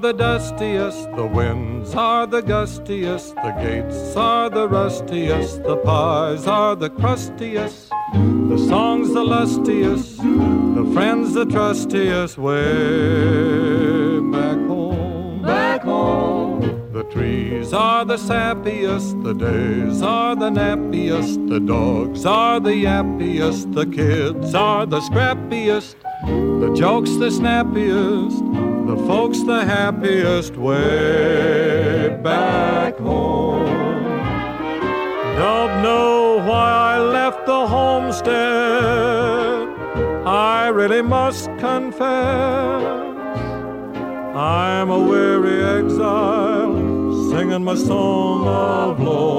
the dustiest, the winds are the gustiest, the gates are the rustiest, the pies are the crustiest, the song's the lustiest, the friend's the trustiest, way back home. Back home. The trees are the sappiest, the days are the nappiest, the dogs are the yappiest, the kids are the scrappiest, the joke's the snappiest, the folks the happiest, way back home. Don't know why I left the homestead, I really must confess. I'm a weary exile, singing my song of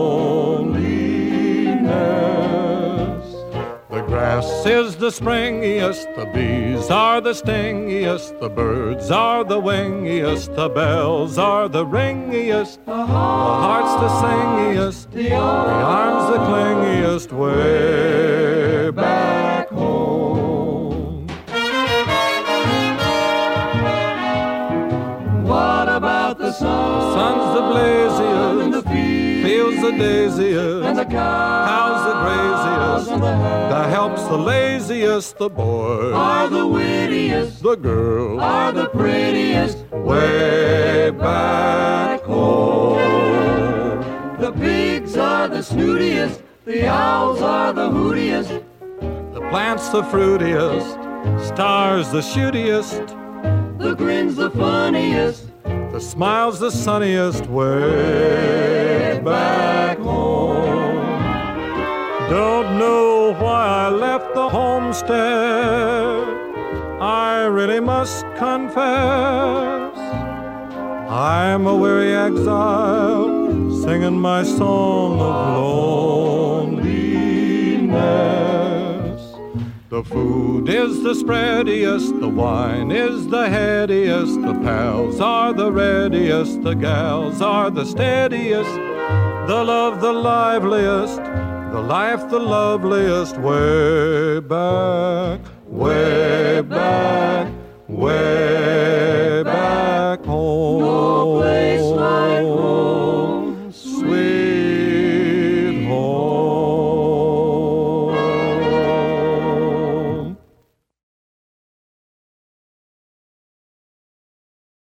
loneliness. The grass is the springiest, the bees are the stingiest, the birds are the wingiest, the bells are the ringiest, the heart's the singiest, the arms the clingiest, way back home. What about the sun? The sun's the blaziest, and the fields the daisiest, and the cows the graziest, and the the help's the laziest, the boys are the wittiest, the girls are the prettiest, way back home. The pigs are the snootiest, the owls are the hootiest, The plant's the fruitiest, stars the shootiest, the grin's the funniest, the smile's the sunniest, way back home. Don't know why I left the homestead, I really must confess. I'm a weary exile, singing my song of loneliness. The food is the spreadiest, the wine is the headiest, the pals are the readiest, the gals are the steadiest, the love the liveliest, the life the loveliest, way back, way back, way back home. no place like